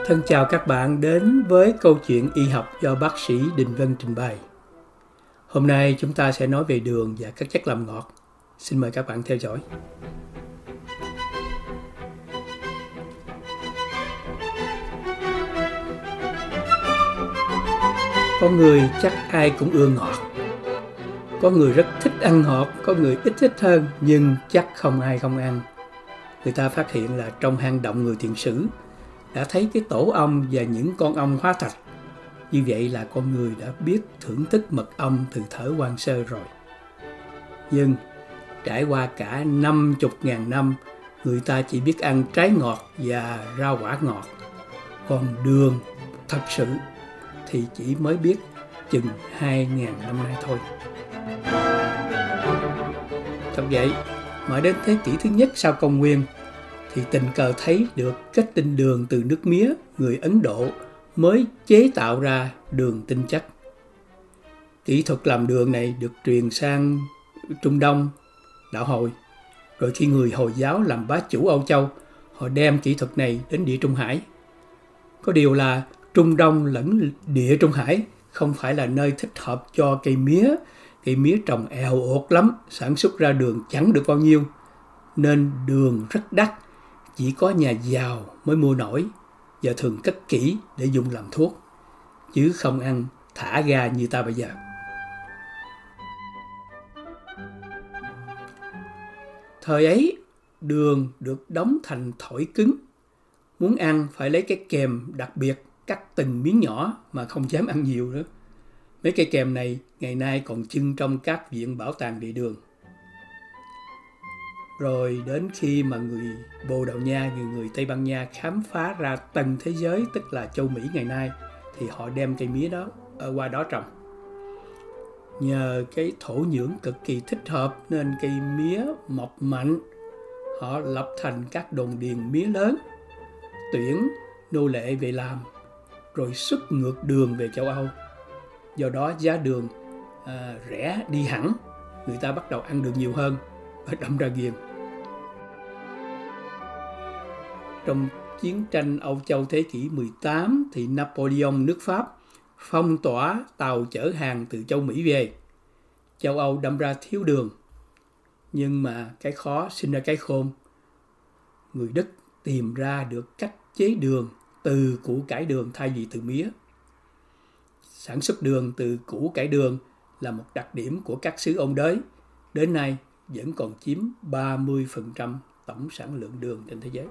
Thân chào các bạn đến với câu chuyện y học do bác sĩ Đình Vân trình bày. Hôm nay chúng ta sẽ nói về đường và các chất làm ngọt. Xin mời các bạn theo dõi. Có người chắc ai cũng ưa ngọt. Có người rất thích ăn ngọt, có người ít thích hơn, nhưng chắc không ai không ăn. Người ta phát hiện là trong hang động người Thiện Sử đã thấy cái tổ ong và những con ong hóa thạch. Như vậy là con người đã biết thưởng thức mật ong từ thời Hoang Sơ rồi. Nhưng trải qua cả 50.000 năm, người ta chỉ biết ăn trái ngọt và rau quả ngọt. Còn đường thật sự thì chỉ mới biết chừng 2.000 năm nay thôi. Thật vậy, mãi đến thế kỷ thứ nhất sau công nguyên thì tình cờ thấy được kết tinh đường từ nước mía người Ấn Độ mới chế tạo ra đường tinh chất. Kỹ thuật làm đường này được truyền sang Trung Đông, đạo Hồi. Rồi khi người Hồi giáo làm bá chủ Âu Châu, họ đem kỹ thuật này đến Địa Trung Hải. Có điều là Trung Đông lẫn Địa Trung Hải không phải là nơi thích hợp cho cây mía. Cây mía trồng eo ột lắm, sản xuất ra đường chẳng được bao nhiêu. Nên đường rất đắt, chỉ có nhà giàu mới mua nổi và thường cất kỹ để dùng làm thuốc, chứ không ăn thả ga như ta bây giờ. Thời ấy, đường được đóng thành thỏi cứng. Muốn ăn phải lấy cái kềm đặc biệt cắt từng miếng nhỏ mà không dám ăn nhiều nữa. Mấy cây kềm này ngày nay còn trưng trong các viện bảo tàng địa đường. Rồi đến khi mà người Bồ Đào Nha, người Tây Ban Nha khám phá ra Tân thế giới, tức là châu Mỹ ngày nay, thì họ đem cây mía đó qua đó trồng. Nhờ cái thổ nhưỡng cực kỳ thích hợp nên cây mía mọc mạnh. Họ lập thành các đồn điền mía lớn, tuyển nô lệ về làm, rồi xuất ngược đường về châu Âu. Do đó giá đường rẻ đi hẳn, người ta bắt đầu ăn được nhiều hơn và đâm ra ghiền. Trong chiến tranh Âu Châu thế kỷ 18 thì Napoleon nước Pháp phong tỏa tàu chở hàng từ châu Mỹ về. Châu Âu đâm ra thiếu đường. Nhưng mà cái khó sinh ra cái khôn. Người Đức tìm ra được cách chế đường từ củ cải đường thay vì từ mía. Sản xuất đường từ củ cải đường là một đặc điểm của các xứ ôn đới. Đến nay vẫn còn chiếm 30% tổng sản lượng đường trên thế giới.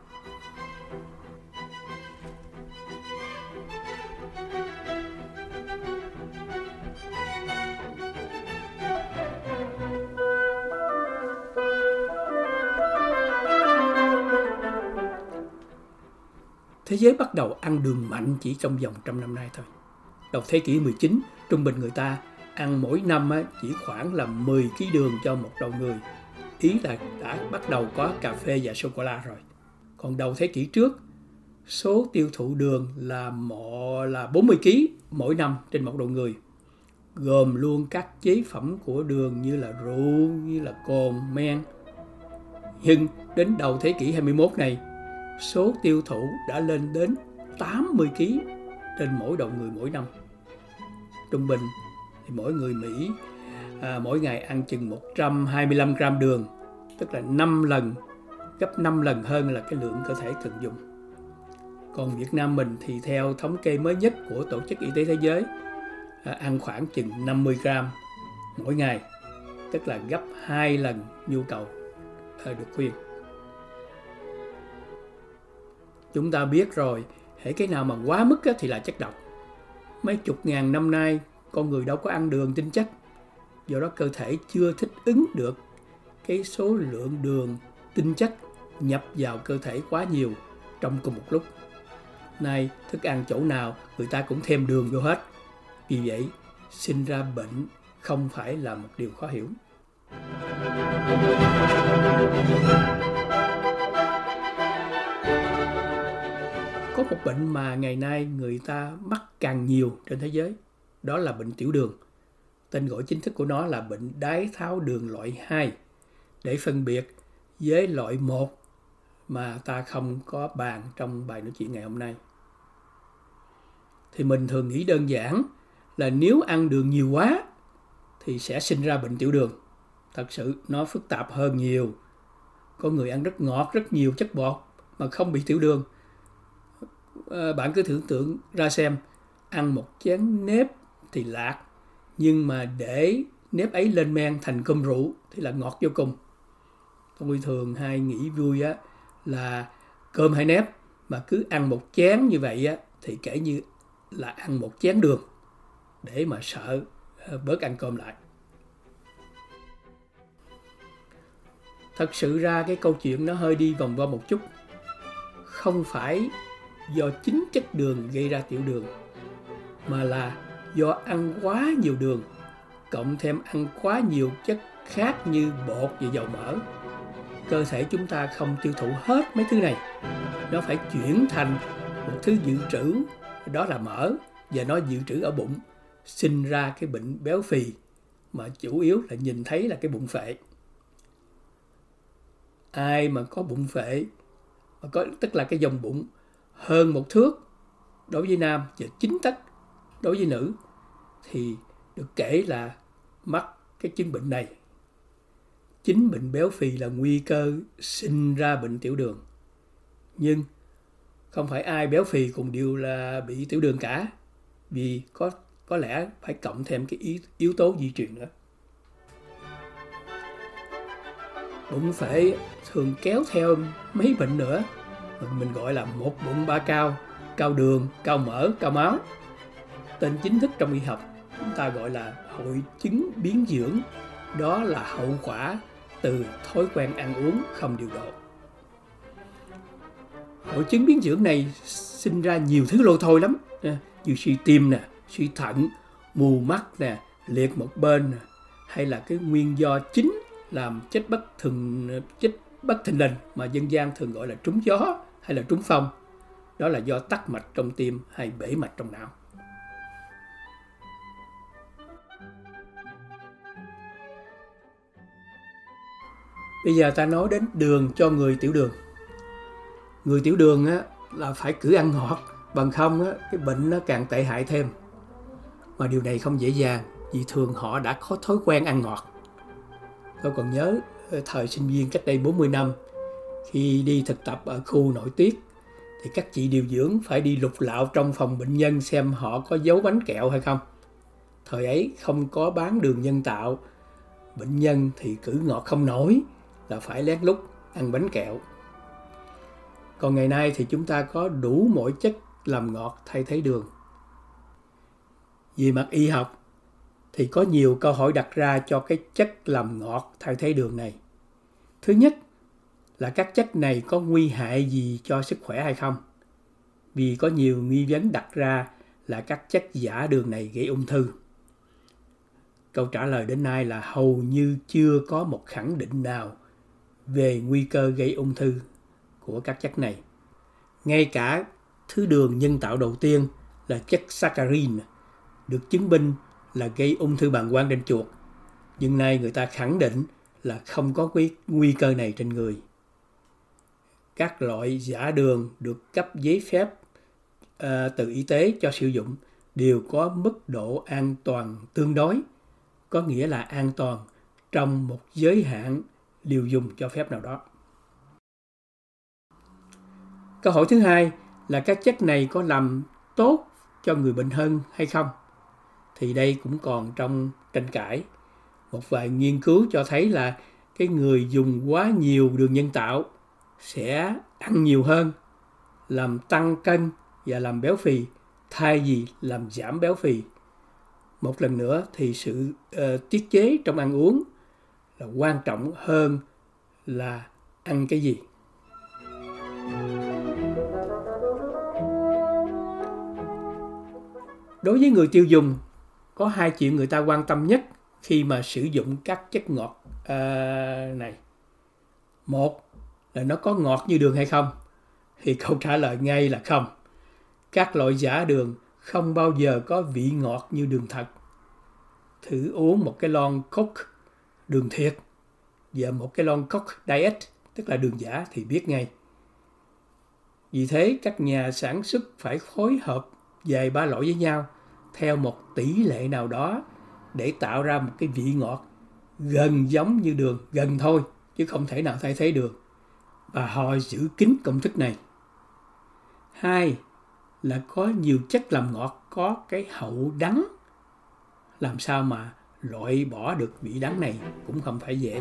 Thế giới bắt đầu ăn đường mạnh chỉ trong vòng 100 năm nay thôi. Đầu thế kỷ 19, trung bình người ta ăn mỗi năm chỉ khoảng là 10 kg đường cho một đầu người. Ý là đã bắt đầu có cà phê và sô-cô-la rồi. Còn đầu thế kỷ trước, số tiêu thụ đường là 40 kg mỗi năm trên một đầu người. Gồm luôn các chế phẩm của đường như là rượu, như là cồn, men. Nhưng đến đầu thế kỷ 21 này, số tiêu thụ đã lên đến 80 kg trên mỗi đầu người mỗi năm. Trung bình thì mỗi người Mỹ mỗi ngày ăn chừng 125 gram đường, tức là 5 lần, gấp 5 lần hơn là cái lượng cơ thể cần dùng. Còn Việt Nam mình thì theo thống kê mới nhất của Tổ chức Y tế Thế giới, ăn khoảng chừng 50 gram mỗi ngày, tức là gấp 2 lần nhu cầu được khuyên. Chúng ta biết rồi, hễ cái nào mà quá mức thì là chất độc. Mấy chục ngàn năm nay, con người đâu có ăn đường tinh chất. Do đó cơ thể chưa thích ứng được cái số lượng đường tinh chất nhập vào cơ thể quá nhiều trong cùng một lúc. Nay thức ăn chỗ nào người ta cũng thêm đường vô hết. Vì vậy, sinh ra bệnh không phải là một điều khó hiểu. Có một bệnh mà ngày nay người ta mắc càng nhiều trên thế giới, đó là bệnh tiểu đường. Tên gọi chính thức của nó là bệnh đái tháo đường loại 2, để phân biệt với loại 1 mà ta không có bàn trong bài nói chuyện ngày hôm nay. thì mình thường nghĩ đơn giản là nếu ăn đường nhiều quá thì sẽ sinh ra bệnh tiểu đường. Thật sự nó phức tạp hơn nhiều. Có người ăn rất ngọt, rất nhiều chất bọt mà không bị tiểu đường. Bạn cứ tưởng tượng ra xem, ăn một chén nếp thì lạc, nhưng mà để nếp ấy lên men thành cơm rượu thì là ngọt vô cùng. Tôi thường hay nghĩ vui á là cơm hay nếp mà cứ ăn một chén như vậy á thì kể như là ăn một chén đường, để mà sợ bớt ăn cơm lại. Thật sự ra cái câu chuyện nó hơi đi vòng vo một chút. Không phải do chính chất đường gây ra tiểu đường, mà là do ăn quá nhiều đường, cộng thêm ăn quá nhiều chất khác như bột và dầu mỡ. Cơ thể chúng ta không tiêu thụ hết mấy thứ này. Nó phải chuyển thành một thứ dự trữ, đó là mỡ, và nó dự trữ ở bụng, sinh ra cái bệnh béo phì mà chủ yếu là nhìn thấy là cái bụng phệ. Ai mà có bụng phệ, tức là cái vòng bụng hơn 1 thước đối với nam và 9 tấc đối với nữ, thì được kể là mắc cái chứng bệnh này. Chính bệnh béo phì là nguy cơ sinh ra bệnh tiểu đường. Nhưng không phải ai béo phì cũng đều là bị tiểu đường cả, vì có lẽ phải cộng thêm cái yếu tố di truyền nữa. Bụng phệ thường kéo theo mấy bệnh nữa, mình gọi là một bụng ba cao: cao đường, cao mỡ, cao máu. Tên chính thức trong y học chúng ta gọi là hội chứng biến dưỡng. Đó là hậu quả từ thói quen ăn uống không điều độ. Hội chứng biến dưỡng này sinh ra nhiều thứ lôi thôi lắm, như suy tim nè, suy thận, mù mắt nè, liệt một bên nè, hay là cái nguyên do chính làm chết bất thình lình mà dân gian thường gọi là trúng gió hay là trúng phong. Đó là do tắc mạch trong tim hay bể mạch trong não. Bây giờ ta nói đến đường cho người tiểu đường. Người tiểu đường á, là phải cứ ăn ngọt, bằng không á, cái bệnh nó càng tệ hại thêm. Mà điều này không dễ dàng, vì thường họ đã có thói quen ăn ngọt. Tôi còn nhớ thời sinh viên cách đây 40 năm, khi đi thực tập ở khu nội tiết, thì các chị điều dưỡng phải đi lục lạo trong phòng bệnh nhân xem họ có giấu bánh kẹo hay không. Thời ấy không có bán đường nhân tạo, bệnh nhân thì cứ ngọt không nổi, là phải lén lút ăn bánh kẹo. Còn ngày nay thì chúng ta có đủ mọi chất làm ngọt thay thế đường. Về mặt y học thì có nhiều câu hỏi đặt ra cho cái chất làm ngọt thay thế đường này. Thứ nhất là các chất này có nguy hại gì cho sức khỏe hay không? Vì có nhiều nghi vấn đặt ra là các chất giả đường này gây ung thư. Câu trả lời đến nay là hầu như chưa có một khẳng định nào về nguy cơ gây ung thư của các chất này. Ngay cả thứ đường nhân tạo đầu tiên là chất saccharin được chứng minh là gây ung thư bàng quang trên chuột, nhưng nay người ta khẳng định là không có nguy cơ này trên người. Các loại giả đường được cấp giấy phép từ y tế cho sử dụng đều có mức độ an toàn tương đối, có nghĩa là an toàn trong một giới hạn liều dùng cho phép nào đó. Câu hỏi thứ hai là các chất này có làm tốt cho người bệnh hơn hay không? Thì đây cũng còn trong tranh cãi. Một vài nghiên cứu cho thấy là cái người dùng quá nhiều đường nhân tạo sẽ ăn nhiều hơn, làm tăng cân và làm béo phì thay vì làm giảm béo phì. Một lần nữa thì sự tiết chế trong ăn uống là quan trọng hơn là ăn cái gì. Đối với người tiêu dùng, có 2 chuyện người ta quan tâm nhất khi mà sử dụng các chất ngọt này. Một là nó có ngọt như đường hay không? Thì câu trả lời ngay là không. Các loại giả đường không bao giờ có vị ngọt như đường thật. Thử uống một cái lon Coke đường thiệt và một cái lon Coke Diet, tức là đường giả, thì biết ngay. Vì thế các nhà sản xuất phải phối hợp về ba loại với nhau theo một tỷ lệ nào đó để tạo ra một cái vị ngọt gần giống như đường, gần thôi chứ không thể nào thay thế được. Và họ giữ kín công thức này. 2 là có nhiều chất làm ngọt có cái hậu đắng. Làm sao mà loại bỏ được vị đắng này cũng không phải dễ.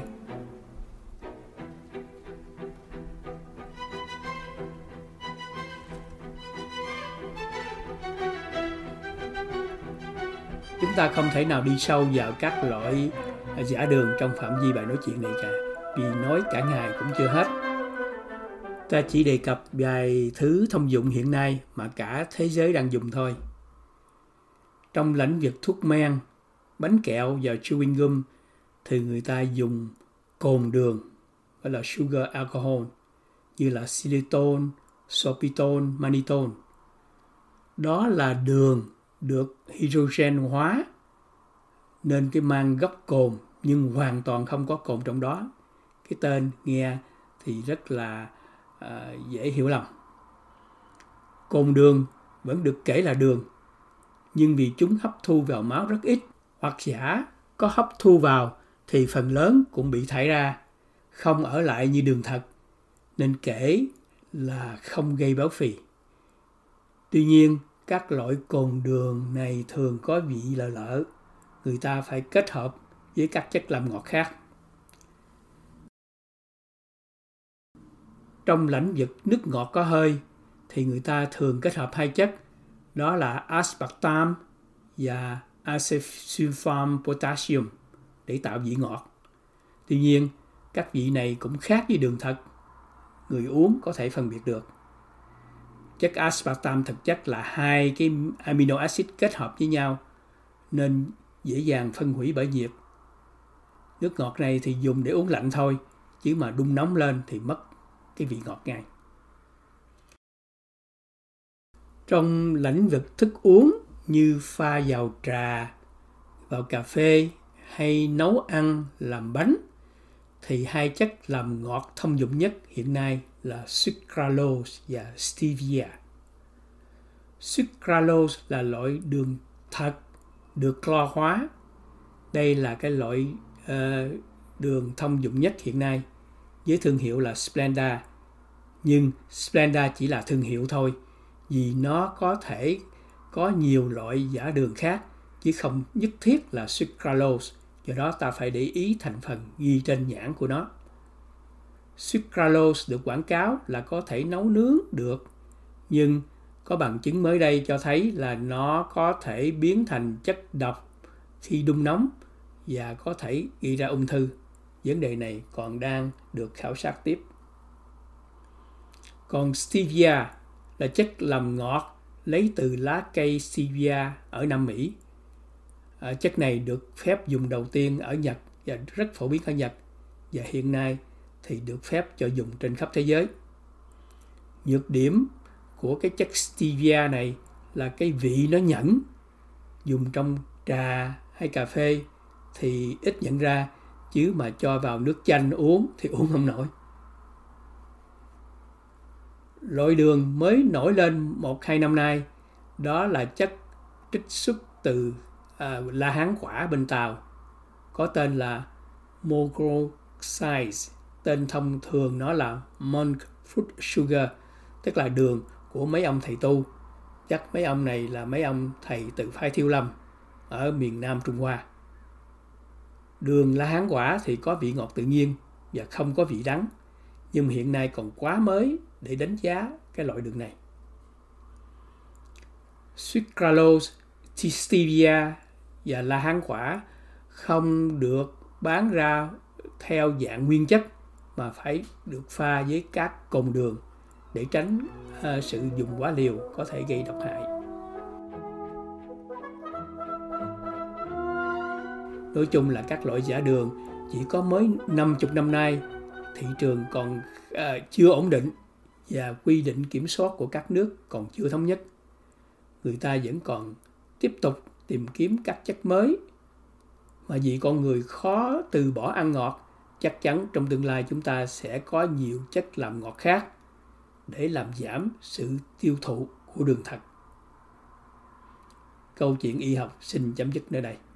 Chúng ta không thể nào đi sâu vào các loại giả đường trong phạm vi bài nói chuyện này cả, vì nói cả ngày cũng chưa hết. Ta chỉ đề cập vài thứ thông dụng hiện nay mà cả thế giới đang dùng thôi. Trong lĩnh vực thuốc men, bánh kẹo và chewing gum thì người ta dùng cồn đường, gọi là sugar alcohol, như là xylitol, sorbitol, mannitol. Đó là đường được hydrogen hóa nên cái mang gốc cồn nhưng hoàn toàn không có cồn trong đó. Cái tên nghe thì rất là dễ hiểu lầm. Cồn đường vẫn được kể là đường, nhưng vì chúng hấp thu vào máu rất ít, hoặc giả có hấp thu vào thì phần lớn cũng bị thải ra, không ở lại như đường thật, nên kể là không gây béo phì. Tuy nhiên, các loại cồn đường này thường có vị lợ lợ, người ta phải kết hợp với các chất làm ngọt khác. Trong lĩnh vực nước ngọt có hơi thì người ta thường kết hợp hai chất, đó là aspartam và acesulfam potassium để tạo vị ngọt. Tuy nhiên, các vị này cũng khác với đường thật, người uống có thể phân biệt được. Chất aspartam thực chất là hai cái amino acid kết hợp với nhau nên dễ dàng phân hủy bởi nhiệt. Nước ngọt này thì dùng để uống lạnh thôi, chứ mà đun nóng lên thì mất cái vị ngọt ngay. Trong lĩnh vực thức uống như pha vào trà, vào cà phê hay nấu ăn, làm bánh thì hai chất làm ngọt thông dụng nhất hiện nay là sucralose và stevia. Sucralose là loại đường thật được clo hóa. Đây là cái loại đường thông dụng nhất hiện nay với thương hiệu là Splenda. Nhưng Splenda chỉ là thương hiệu thôi, vì nó có thể có nhiều loại giả đường khác chứ không nhất thiết là sucralose. Do đó ta phải để ý thành phần ghi trên nhãn của nó. Sucralose được quảng cáo là có thể nấu nướng được, nhưng có bằng chứng mới đây cho thấy là nó có thể biến thành chất độc khi đun nóng và có thể gây ra ung thư. Vấn đề này còn đang được khảo sát tiếp. Còn stevia là chất làm ngọt lấy từ lá cây stevia ở Nam Mỹ. Chất này được phép dùng đầu tiên ở Nhật và rất phổ biến ở Nhật, và hiện nay thì được phép cho dùng trên khắp thế giới. Nhược điểm của cái chất stevia này là cái vị nó nhẫn. Dùng trong trà hay cà phê thì ít nhận ra, chứ mà cho vào nước chanh uống thì uống không nổi. Loại đường mới nổi lên 1-2 năm nay đó là chất trích xuất từ la hán quả bên Tàu, có tên là monoxide. Tên thông thường nó là monk fruit sugar, tức là đường của mấy ông thầy tu. Chắc mấy ông này là mấy ông thầy từ phái Thiêu Lâm ở miền Nam Trung Hoa. Đường la hán quả thì có vị ngọt tự nhiên và không có vị đắng, nhưng hiện nay còn quá mới để đánh giá cái loại đường này. Sucralose, stevia và la hán quả không được bán ra theo dạng nguyên chất mà phải được pha với các cồn đường để tránh sự dùng quá liều có thể gây độc hại. Nói chung là các loại giả đường chỉ có mới 50 năm nay, thị trường còn chưa ổn định và quy định kiểm soát của các nước còn chưa thống nhất. Người ta vẫn còn tiếp tục tìm kiếm các chất mới, mà vì con người khó từ bỏ ăn ngọt, chắc chắn trong tương lai chúng ta sẽ có nhiều chất làm ngọt khác để làm giảm sự tiêu thụ của đường thật. câu chuyện y học xin chấm dứt nơi đây.